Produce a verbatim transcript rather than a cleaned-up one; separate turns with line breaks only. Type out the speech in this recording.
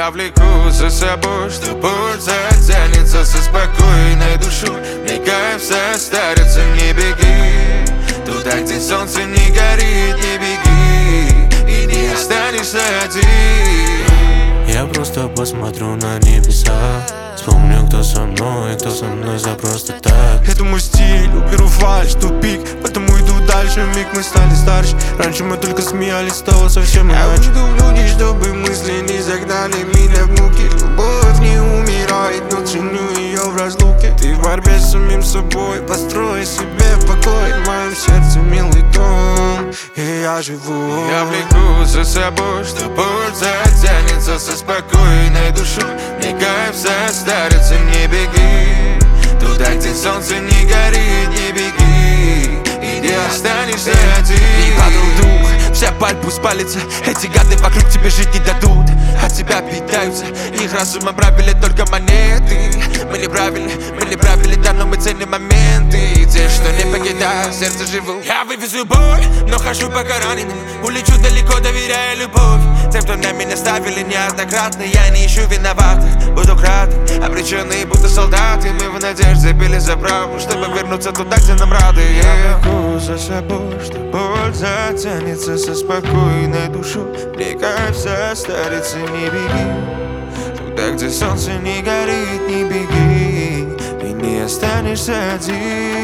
Я влеку за собой, что боль затянется со спокойной душой. Мне кайф состарится, не беги туда, где солнце не горит, не беги, и не останешься один.
Я просто посмотрю на небеса, вспомню, кто со мной, кто со мной за просто так.
Это мой стиль, уберу фальшь, тупик, поэтому иду дальше. Миг мы стали старше, раньше мы только смеялись, стало совсем иначе. Я уйду в люди, чтобы мысли не загнали меня в муки. Любовь не умирает, но ценю ее в разлуке. Ты в борьбе с самим собой, построй себе покой. В моем сердце милый дом, и я живу.
Я влеку за собой, что боль затянется со спокойной душой. Мне кайф состарится, не беги туда, где солнце не горит, не беги, и не останешься один.
Не падал дух, вся паль пусть палится. Эти гады вокруг тебе жить не дадут, от тебя питаются. Их разумом правили только монеты. Мы не правили, мы не правили, да, но мы ценим моменты. Те, что не покидают, сердце живут. Я вывезу боль, но хожу пока раненым. Улечу далеко, доверяя любовь тем, кто на меня ставили неоднократно. Я не ищу виноватых, буду краток, обреченные будто солдаты. Мы в надежде били за правду, чтобы вернуться туда, где нам рады.
Я влеку за собой, что боль затянется со спокойной душой. Мне кайф состарится, не беги туда, где солнце не горит, не беги, и не останешься один.